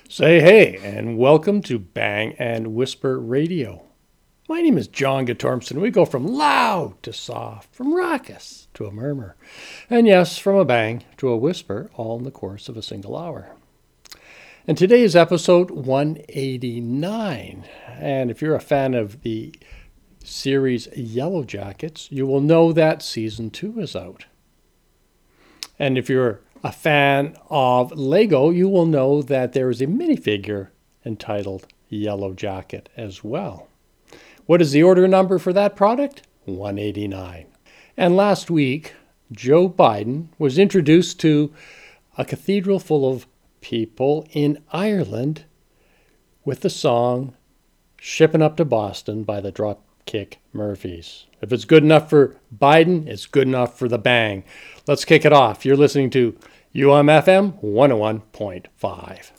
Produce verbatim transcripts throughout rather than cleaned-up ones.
Say hey, and welcome to Bang and Whisper Radio. My name is John Gatormson. We go from loud to soft, from raucous to a murmur, and yes, from a bang to a whisper, all in the course of a single hour. And today is episode one eighty-nine, and if you're a fan of the series Yellow Jackets, you will know that season two is out. And if you're a fan of Lego, you will know that there is a minifigure entitled Yellow Jacket as well. What is the order number for that product? one eighty-nine. And last week, Joe Biden was introduced to a cathedral full of people in Ireland with the song Shipping Up to Boston by the Dropkick Murphys. If it's good enough for Biden, it's good enough for the Bang. Let's kick it off. You're listening to U M F M one oh one point five.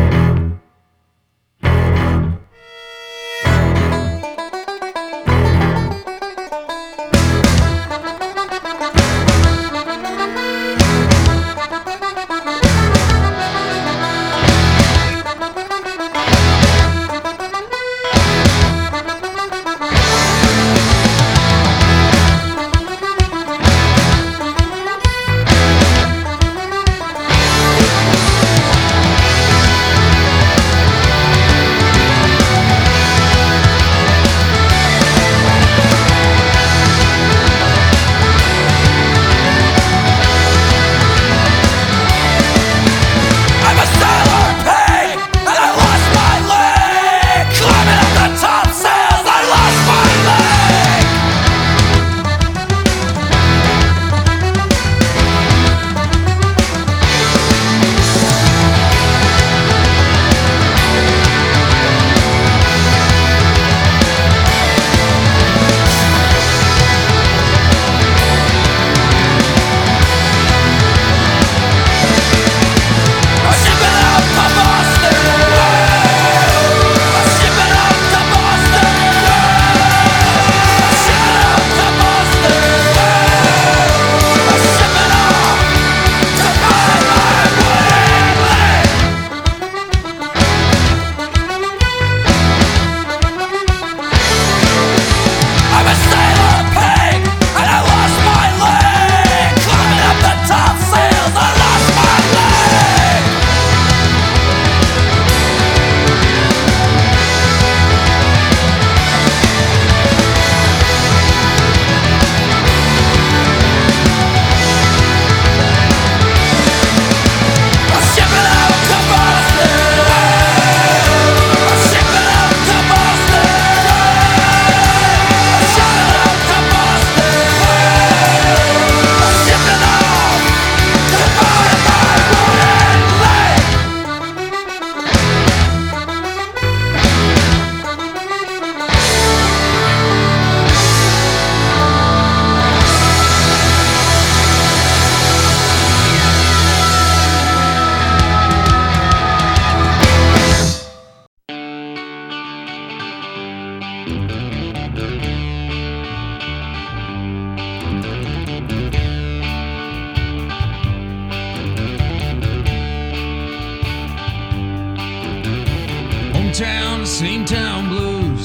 Hometown, same town blues.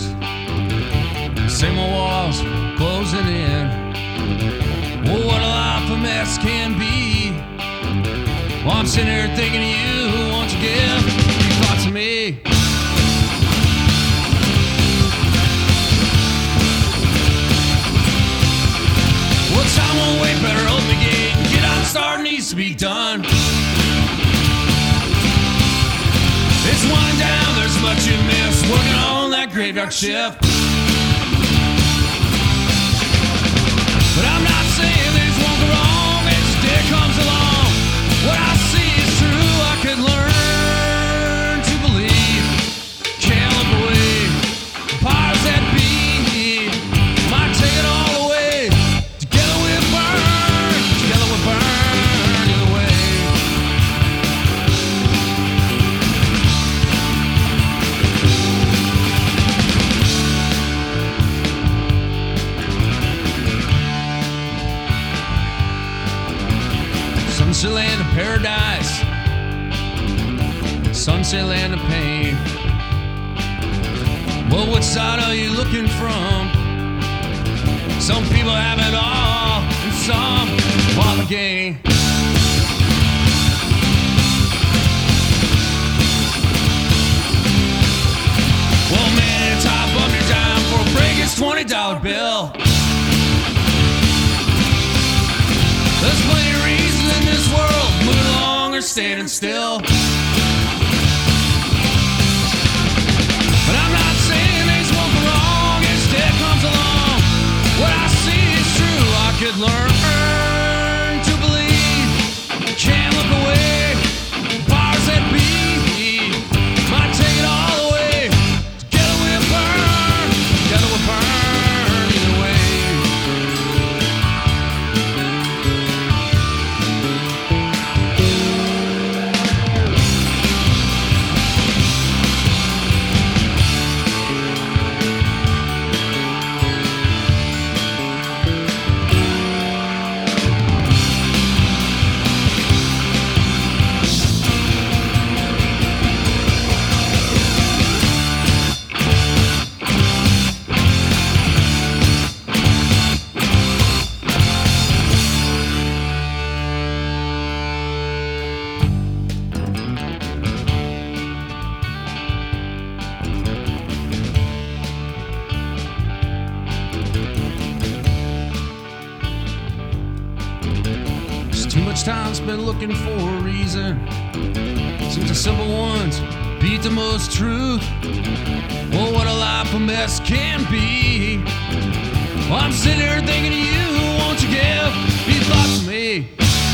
Same old walls closing in. Oh, what a life a mess can be. Well, I'm sitting here thinking of you. Won't you give your thoughts to me? Well, time won't wait, better open the gate and get on start, needs to be done. It's winding down, there's much you miss, working on that graveyard shift. But I'm not saying things won't go wrong as the day comes along. What I see is true, I could learn to believe. Can't look away, the powers that be might take it all away. Together we'll burn, together we'll burn either way. sunset land of pain. Well, what side are you looking from? Some people have it all, and some want the gain. Well, man, top up your dime for a break, it's twenty dollar bill. There's plenty of reasons in this world, moving along or standing still. But I'm not saying things won't go wrong as death comes along. What I see is true, I could learn to believe. Can't look away, powers that be might take it all away. Together we'll burn, together we'll burn either way. Too much time spent looking for a reason. Seems the simple ones beat the most truth. Well, what a life a mess can be. Well, I'm sitting here thinking of you. Won't you give these thoughts to me?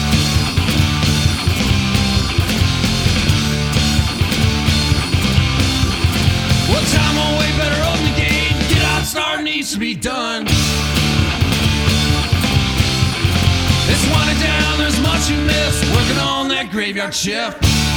Well, time on way better open the gate. Get out, start needs to be done. It's winding down, there's much you miss, working on that graveyard shift.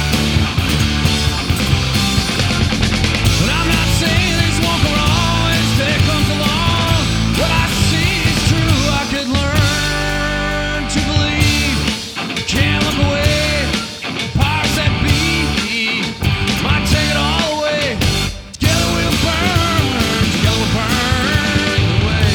But I'm not saying things won't go wrong as day comes along. What I see is true, I could learn to believe. Can't look away, powers that be might take it all away. Together we'll burn, together we'll burn away.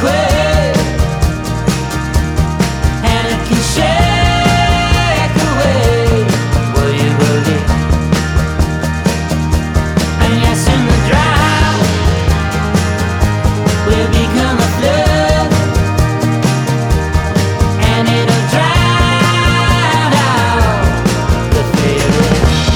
earthquake, and it can shake away what you believe. And yes, in the drought will become a flood, and it'll drown out the fear.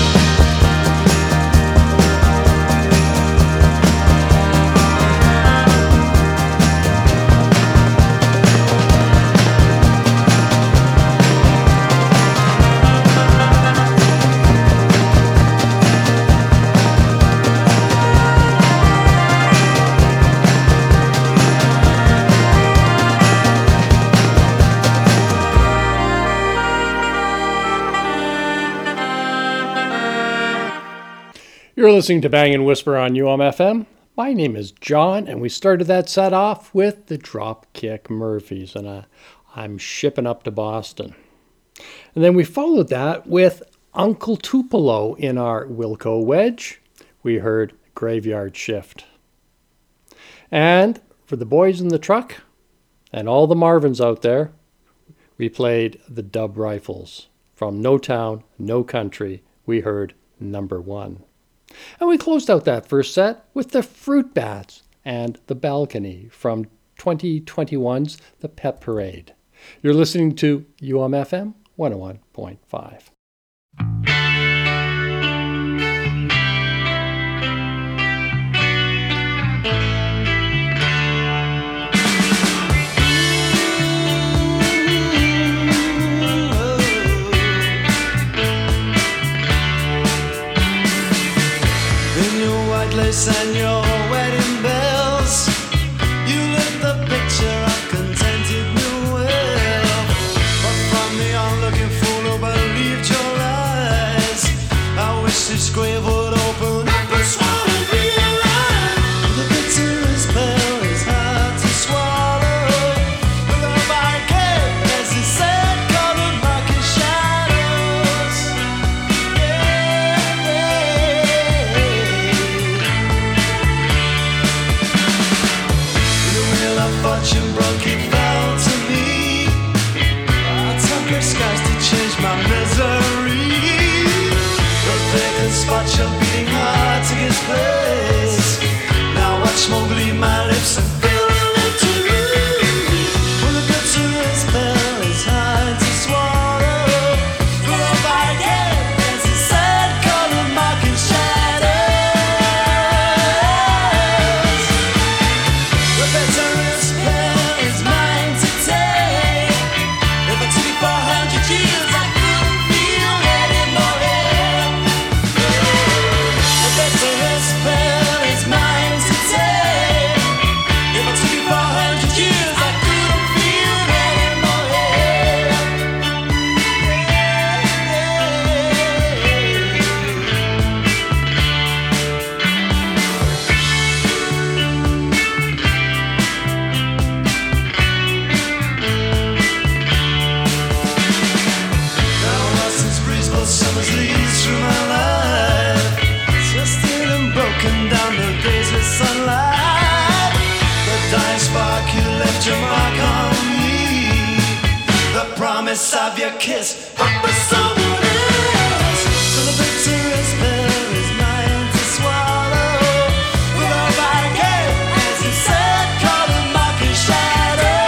You're listening to Bang and Whisper on U M F M. My name is John, and we started that set off with the Dropkick Murphys, and uh, I'm shipping up to Boston. And then we followed that with Uncle Tupelo in our Wilco Wedge. We heard Graveyard Shift. And for the boys in the truck and all the Marvins out there, we played the Dub Rifles. From No Town, No Country, we heard Number One. And we closed out that first set with the Fruit Bats and The Balcony from twenty twenty-one's The Pet Parade. You're listening to U M F M one oh one point five. And your wedding bells, you lit the picture of contented new wealth. But from the onlooking fool who believed your lies, I wish this grave would open up and swallow real life. The bitterest pill is hard to swallow. The love I gave, as he said, colored market shadows. Yeah, yeah. Fortune broke, it fell to me. I took her skies to change my misery. The vacant spot, you're beating hard to get place. Now watch Mowgli, my lips and fill them to you. Well, the bitterest pill is hard to swallow. The love I gave, as he said, colored mocking shadows. The bitterest is mine to take. If I took it for a hundred years, I couldn't feel anymore. The bitterest pill is mine to take. If I took it for a hundred years, I couldn't feel anymore. Summer's leaves through my life, twisted and broken down the days with sunlight. The dying spark, you left your mark on me. The promise of your kiss, but for someone else. So the bitterest pill is mine to swallow. The love I gave, as he said, colored mocking shadows.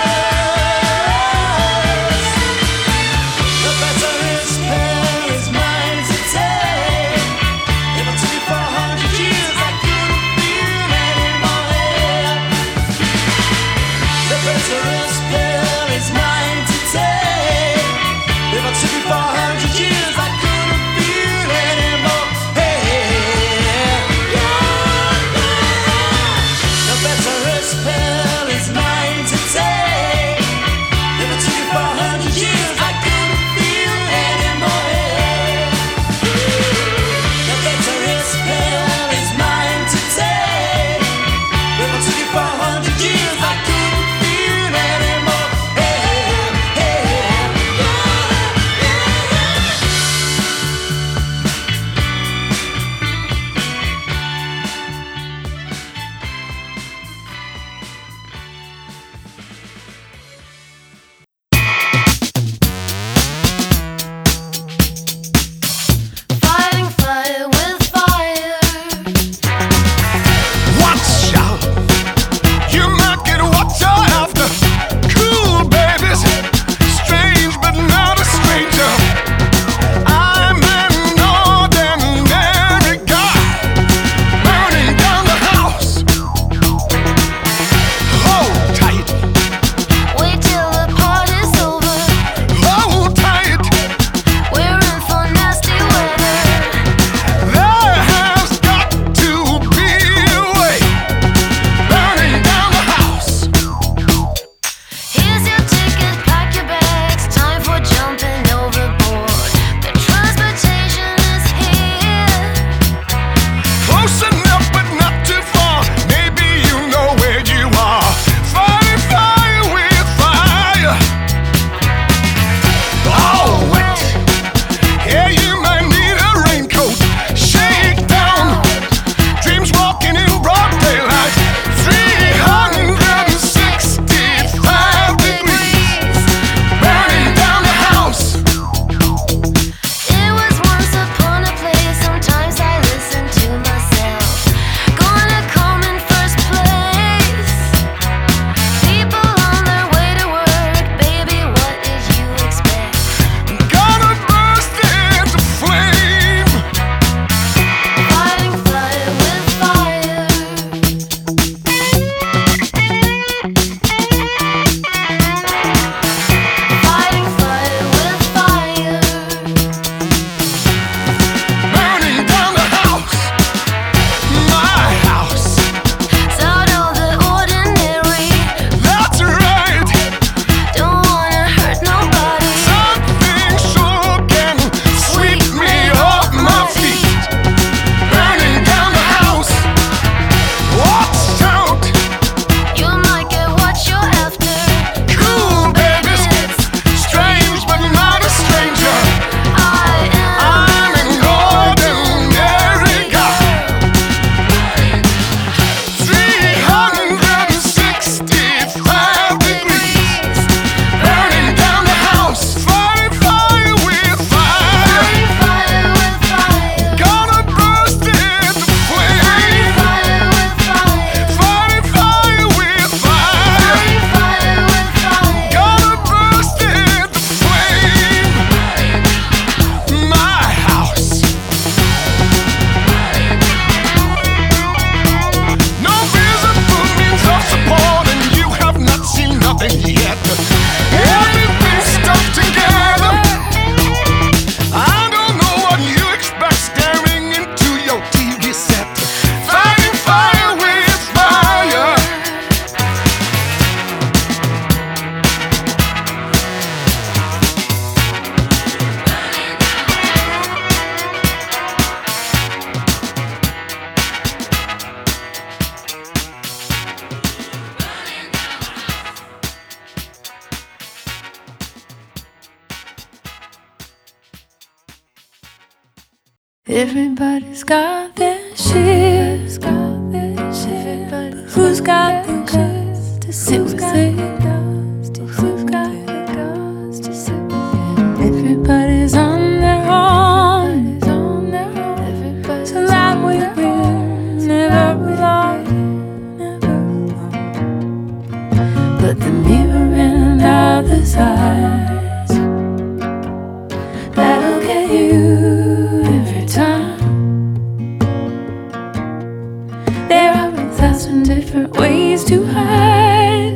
The bitterest pill is mine to take. If I took it for a hundred years, I couldn't feel anymore. The bitterest pill is mine to take. If I took it for a hundred years, I couldn't feel anymore. Hey, yeah, yeah. The bitterest pill is mine to take. If I took it for a hundred years, I couldn't feel anymore. The bitterest pill is mine to take. If I took it for a hundred years, I couldn't feel anymore. Hey, hey, yeah, yeah. Everybody's got their shit. But who's got the guts to sit with it? Who's got the guts to sit with it? Everybody's on their own. So that we will never belong. But the mirror in other's eyes, that'll get you every time. There are a thousand different ways to hide.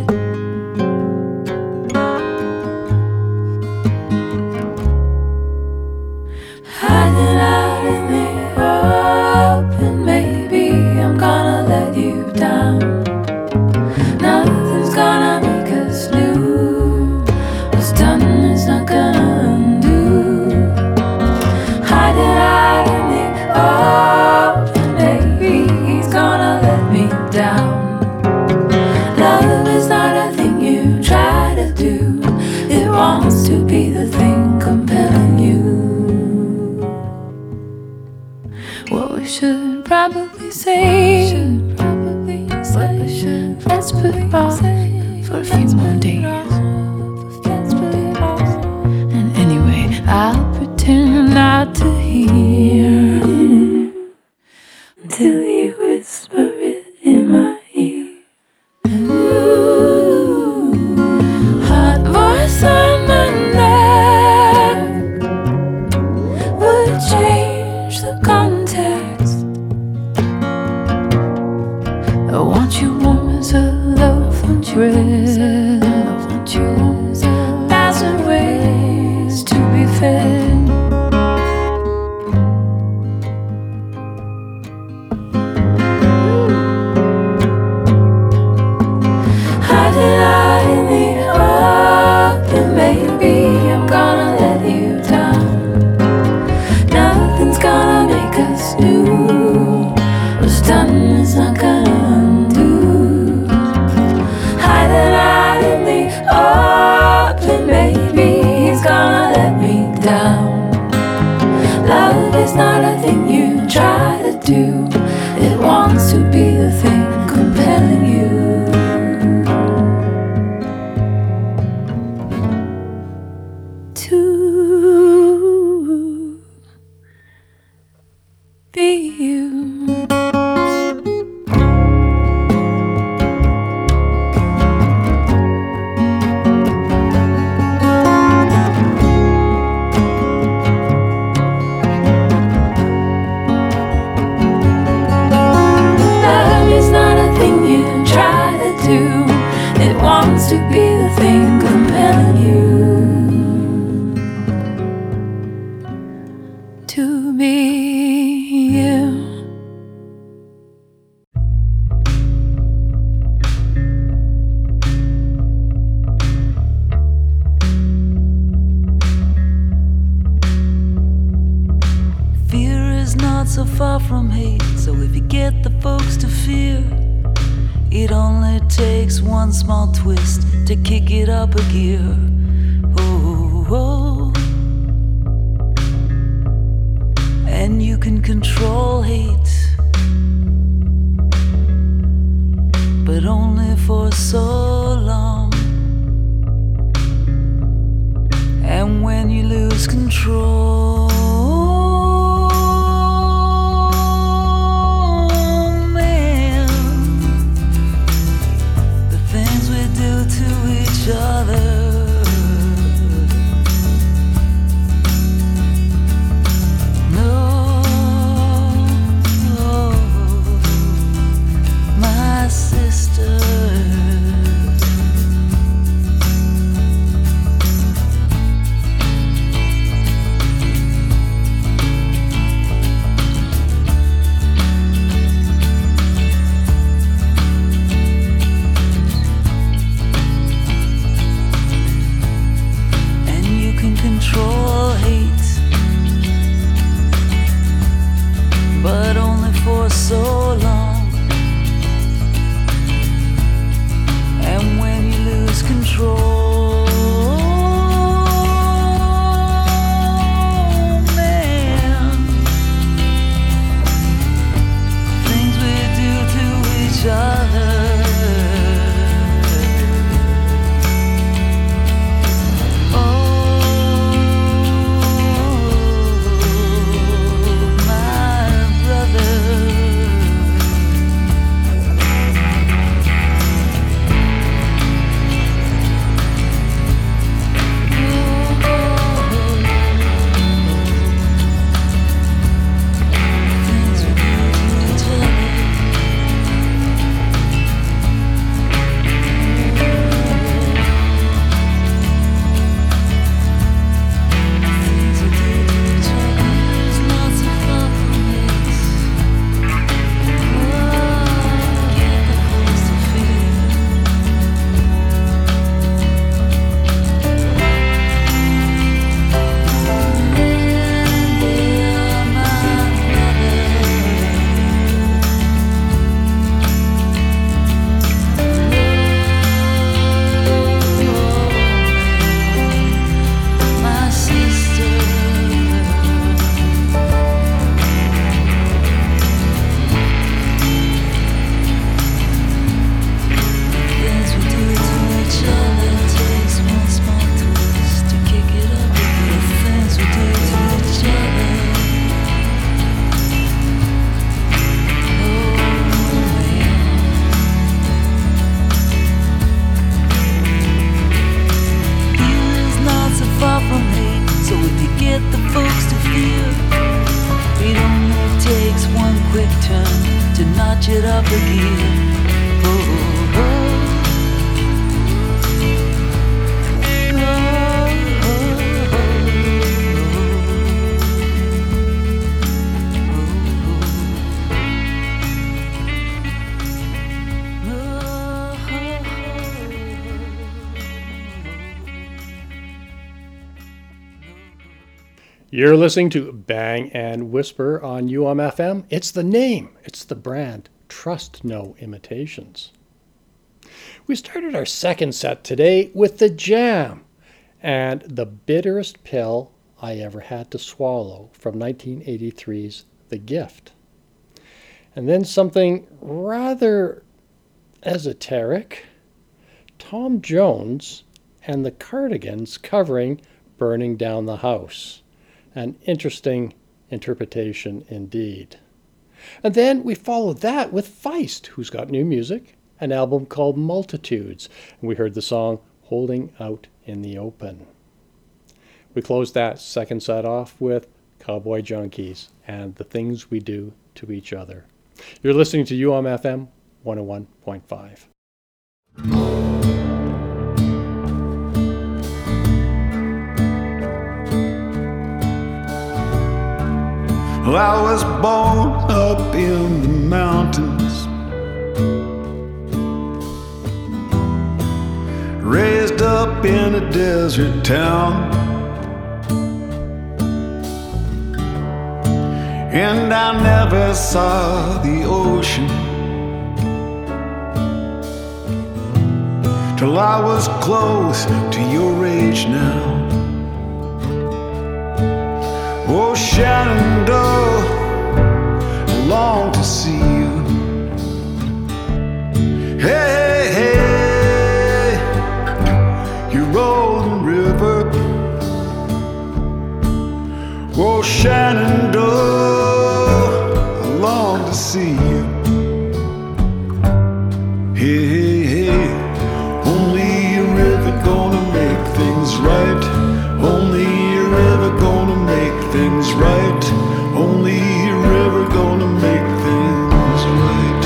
Hiding out in the open, maybe I'm gonna let you down. Nothing's gonna make us new. What's done is not gonna undo. Hiding out in the open, maybe he's gonna let me down. Love is not a thing you try to do. It wants to be the thing compelling you. What we should probably say, should probably say, we should let's put it off for a few more days. And anyway, I'll pretend not to hear until you whisper it in my ear. Ooh, hot voice on my neck would change the context. I want you warm as a loaf of bread. I want you a thousand ways to be fed. Hiding out in the open, maybe I'm gonna let you down. Nothing's gonna make us new. What's done is not gonna undo. Hiding out in the open, maybe he's gonna let me down. Love is not a thing you try to do. It wants to be the thing compelling you. To be you. Love is not a thing you try to do. It wants to be the thing compelling you. To be you. Fear is not so far from hate, so if you get the folks to fear, it only takes one small twist to kick it up a gear. Oh, oh. And you can control hate, but only for so long. And when you lose control, man, the things we do to each other. No, my sister. Control hate, but only for so long. And when you lose control, man, to notch it up a gear. Oh, oh, You're listening to Bang and Whisper on U M F M. It's the name, it's the brand. Trust no imitations. We started our second set today with The Jam and The Bitterest Pill I Ever Had to Swallow from nineteen eighty-three's The Gift. And then something rather esoteric, Tom Jones and the Cardigans covering Burning Down the House. An interesting interpretation indeed. And then we followed that with Feist, who's got new music, an album called Multitudes. And we heard the song Holding Out in the Open. We closed that second set off with Cowboy Junkies and The Things We Do to Each Other. You're listening to U M F M one oh one point five. Well, I was born up in the mountains, raised up in a desert town, and I never saw the ocean till I was close to your age now. Oh, Shenandoah, I long to see you. Hey, hey, hey, you rolling river. Oh, Shenandoah, I long to see you. Hey, hey, hey, only a river gonna make things right. Only a river gonna make things right. Only a river gonna make things right.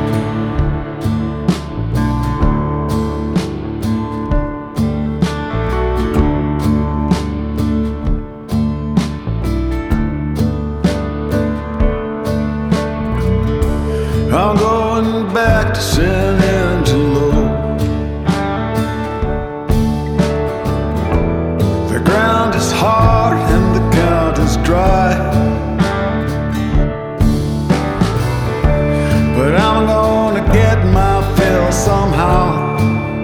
I'm going back to San Angelo. The ground is hard and the count is dry, but I'm gonna get my fill somehow.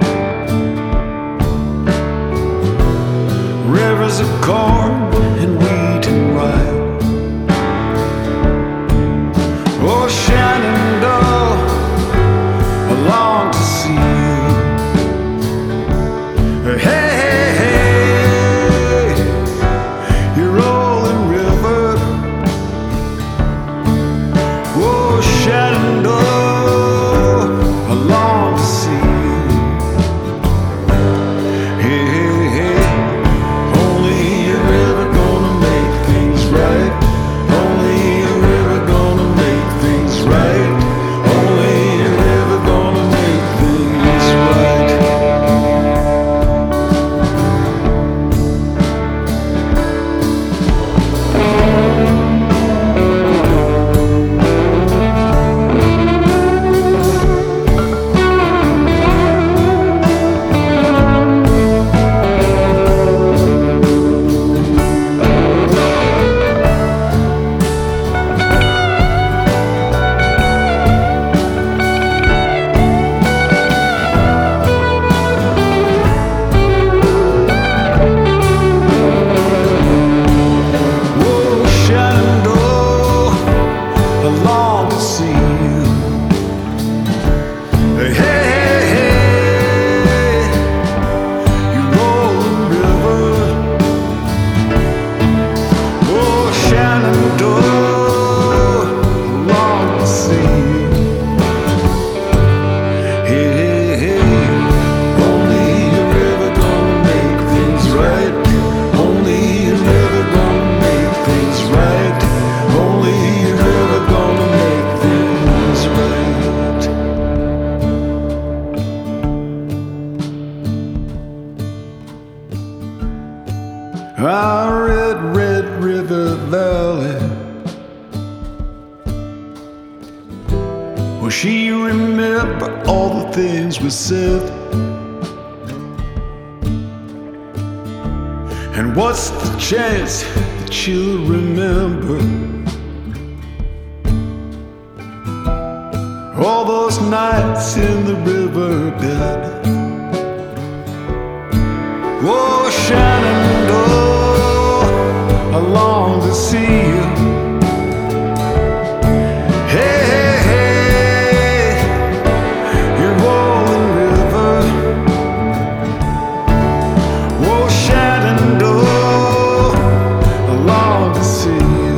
Rivers of corn and wheat and rye. Oh, Shenandoah, I long to see you. Hey, hey, hey, you're rolling river. Oh, Shenandoah, I long to see you. Hey, hey, hey, only a river our red, red river valley. Will she remember all the things we said? And what's the chance that she'll remember all those nights in the riverbed? Oh, Shenandoah, I long to see you. Hey, hey, hey, your rolling river. Oh, Shenandoah, I long to see you.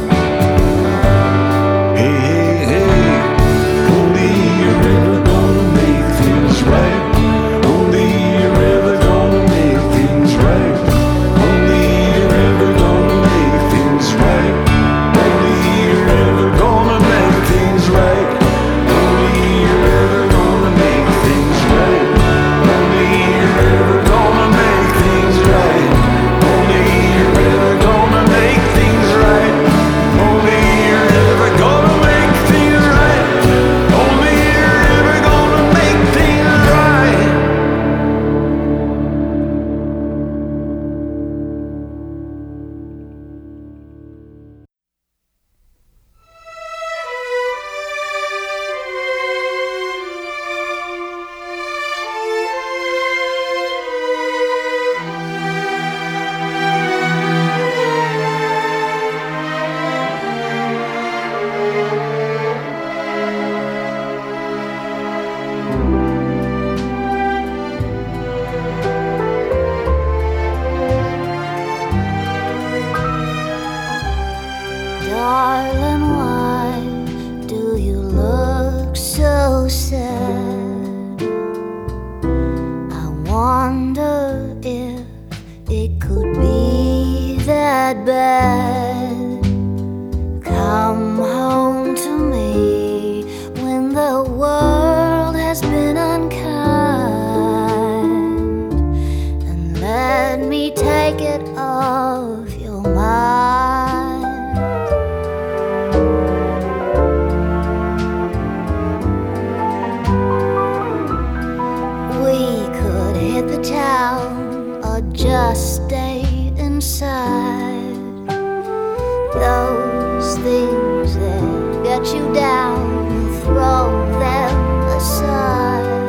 Hey, hey, hey, only a river gonna make things right. Only a river gonna make things right. Only a river gonna make things right. Only a river gonna make things right. Only a river gonna make things right. Only a river gonna make things right. Only a river gonna make things right. Only a river gonna make things right. Only a river gonna make things right. Darling, why do you look so sad? I wonder if it could be that bad. Come home to me when the world has been unkind, and let me take it off your mind. We could hit the town or just stay inside. Those things that get you down, throw them aside.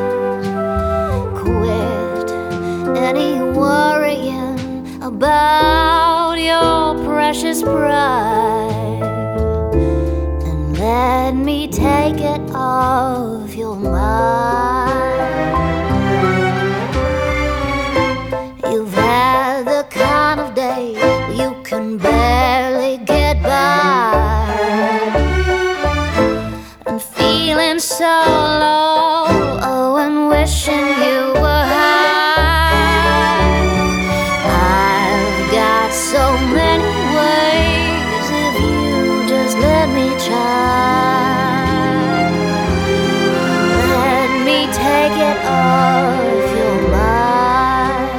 Quit any worrying about your precious pride, and let me take it off your mind. You've had the kind of day you can barely get by, and feeling so low, oh, and wishing you were high. I've got so many ways if you just let me try. Let me take it off your mind.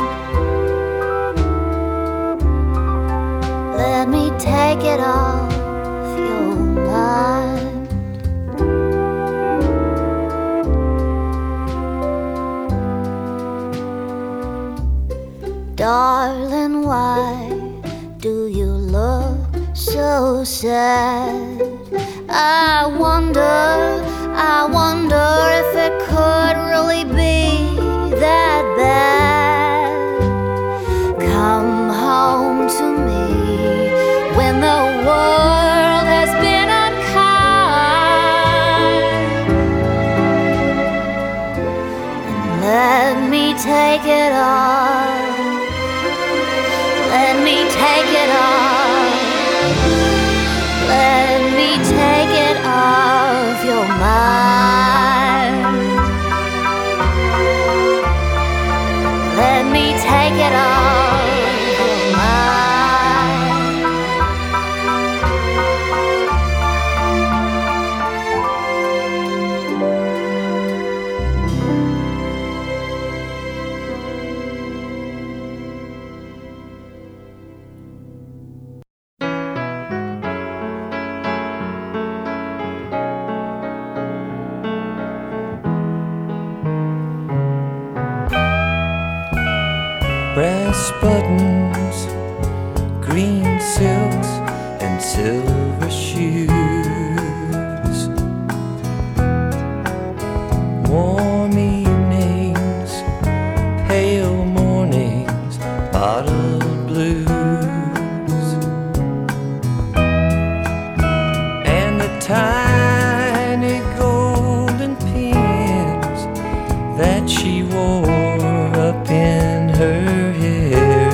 Let me take it off your mind. Darling, why do you look so sad? I wonder, I wonder if it could really be that bad. Come home to me when the world has been unkind, and let me take it off. Let me take it off. Let me take it off your mind. Let me take it off your mind. brass buttons, green silks, and silver shoes. Warm evenings, pale mornings, bottle blues, and the tiny golden pins that she wore up in her hair.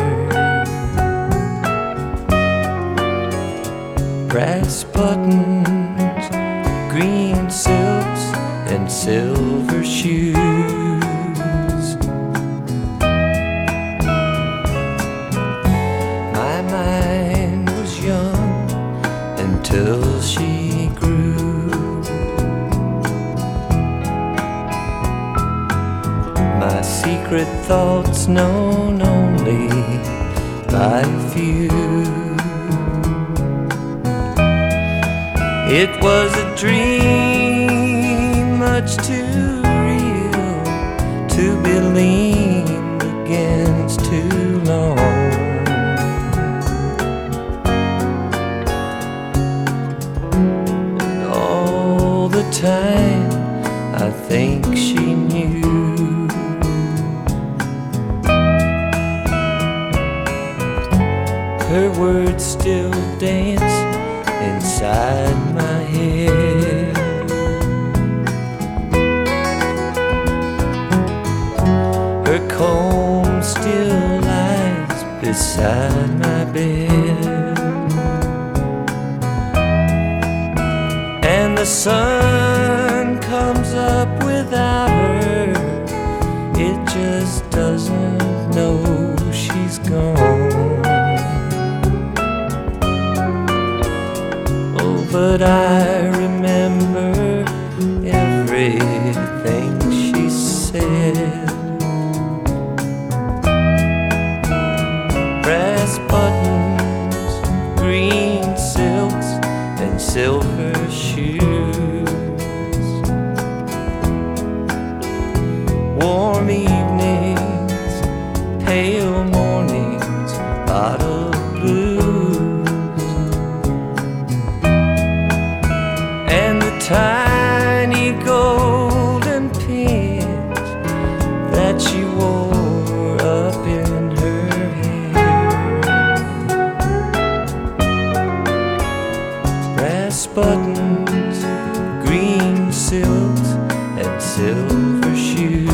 Brass buttons, green silks, and silver shoes. My mind was young until she grew. My secret thoughts known only by few. It was a dream much too real to be leaned against too long. And all the time I think she knew. Her words still dance inside my head. Her comb still lies beside my bed, and the sun comes up without her. It just doesn't know she's gone. But I remember everything she said. Brass buttons, green silks, and silver shoes. Warm evenings, pale mornings, bottle blues, tiny golden pins that she wore up in her hair. Brass buttons, green silks, and silver shoes.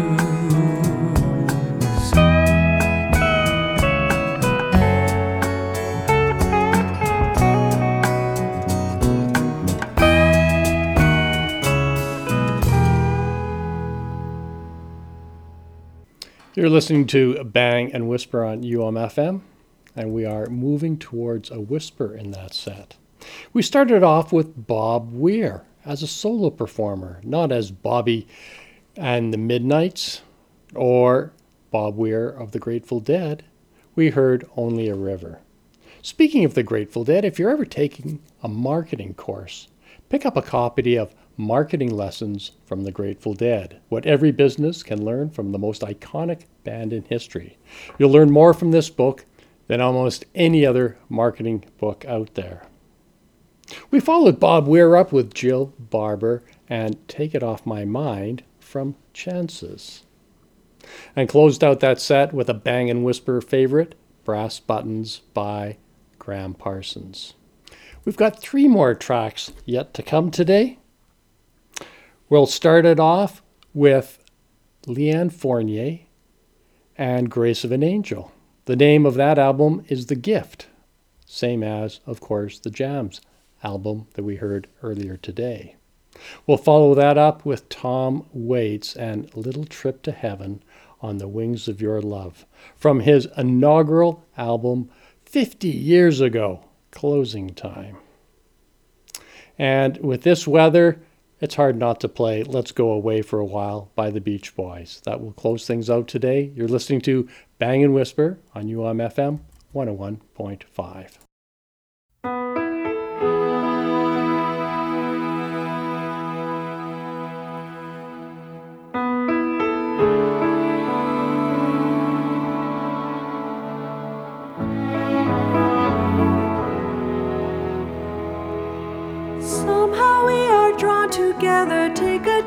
You're listening to Bang and Whisper on U M F M, and we are moving towards a whisper in that set. We started off with Bob Weir as a solo performer, not as Bobby and the Midnights or Bob Weir of the Grateful Dead. We heard Only a River. Speaking of the Grateful Dead, if you're ever taking a marketing course, pick up a copy of Marketing Lessons from the Grateful Dead, what every business can learn from the most iconic band in history. You'll learn more from this book than almost any other marketing book out there. We followed Bob Weir up with Jill Barber and Take It Off My Mind from Chances, and closed out that set with a Bang and Whisper favorite, Brass Buttons by Graham Parsons. We've got three more tracks yet to come today. We'll start it off with Leanne Fournier and Grace of an Angel. The name of that album is The Gift, same as, of course, the Jams album that we heard earlier today. We'll follow that up with Tom Waits and Little Trip to Heaven on the Wings of Your Love from his inaugural album fifty years ago, Closing Time. And with this weather, it's hard not to play Let's Go Away for a While by the Beach Boys. That will close things out today. You're listening to Bang and Whisper on U M F M one oh one point five.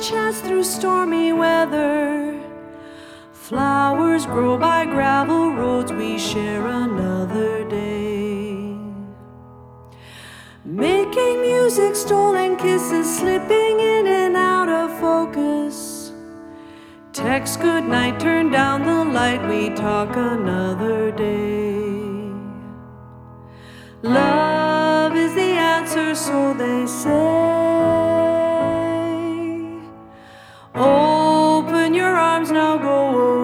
chance through stormy weather. Flowers grow by gravel roads, we share another day. Making music, stolen kisses, slipping in and out of focus. Text good night, turn down the light, we talk another day. Love is the answer, so they say. Open your arms, now go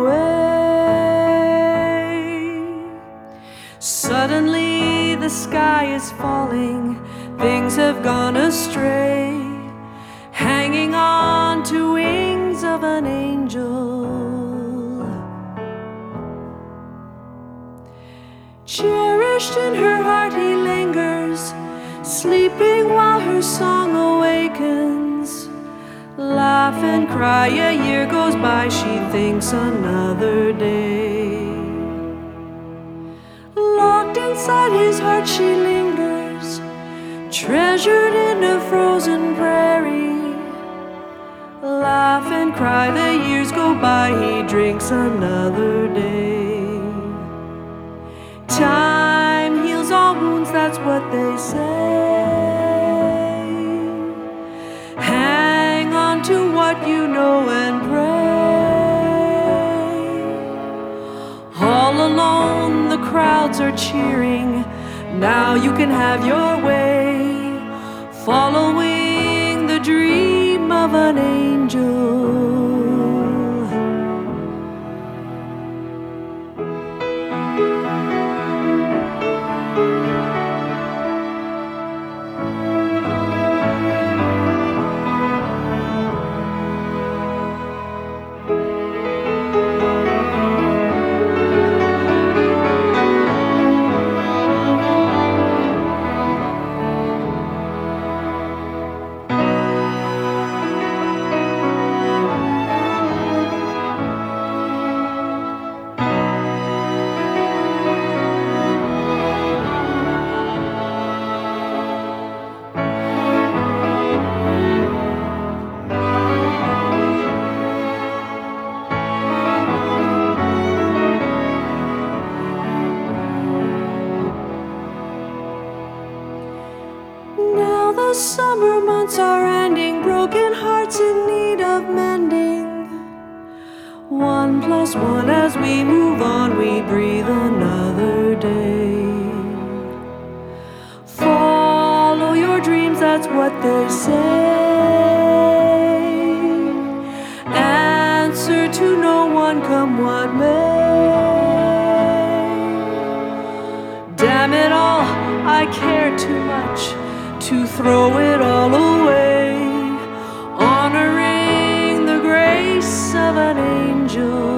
away. Suddenly the sky is falling, things have gone astray. Hanging on to wings of an angel. Cherished in her heart he lingers, sleeping while her song awakens. Laugh and cry, a year goes by, she thinks another day. Locked inside his heart she lingers, treasured in a frozen prairie. Laugh and cry, the years go by, he drinks another day. Time heals all wounds, that's what they say. Hang on to what you know and pray. All alone the crowds are cheering, now you can have your way. Following the dream of an angel. Summer months are ending, broken hearts in need of mending. One plus one, as we move on, we breathe another day. Follow your dreams, that's what they say. Answer to no one, come what may. Damn it all, I care too much to throw it all away, honoring the grace of an angel.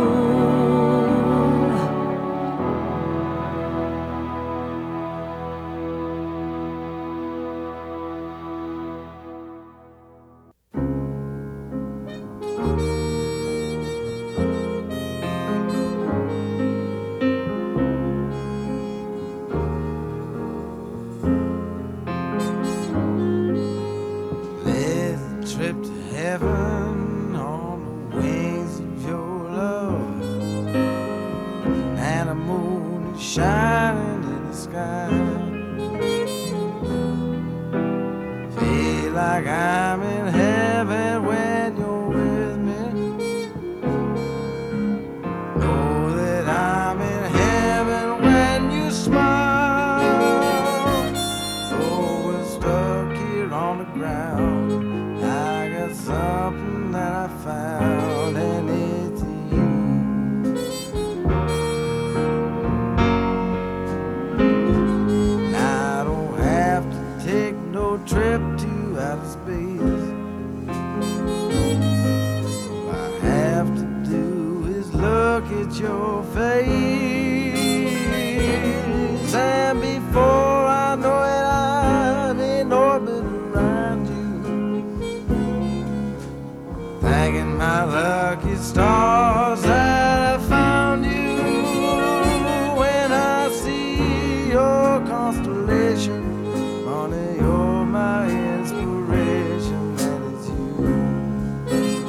Honey, you're my inspiration, and it's you.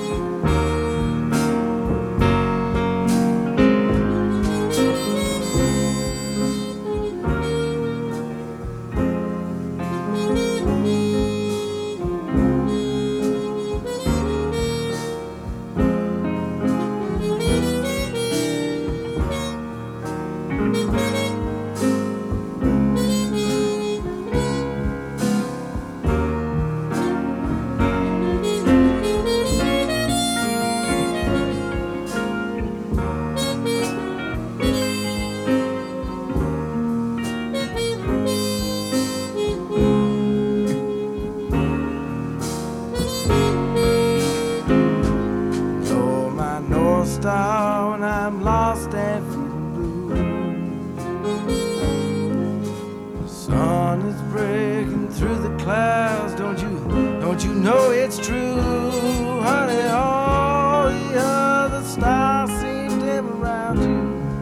now when I'm lost and feeling blue. The sun is breaking through the clouds. Don't you, don't you know it's true, honey? All the other stars seem dim around you.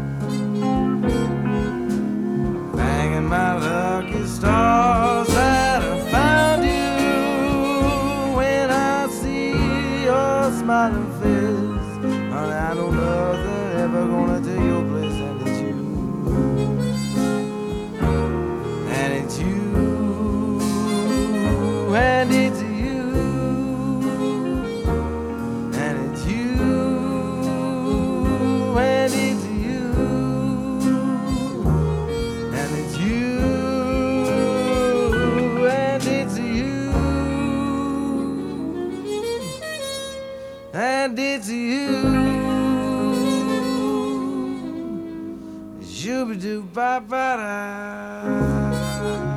Thanking my lucky stars that I found you. When I see your smiling face, honey, I know nothing ever gonna take your place, and it's you, and it's you, and it's you, and it's you, and it's you, and it's you, and it's you, and it's you. Shooby doo ba ba da.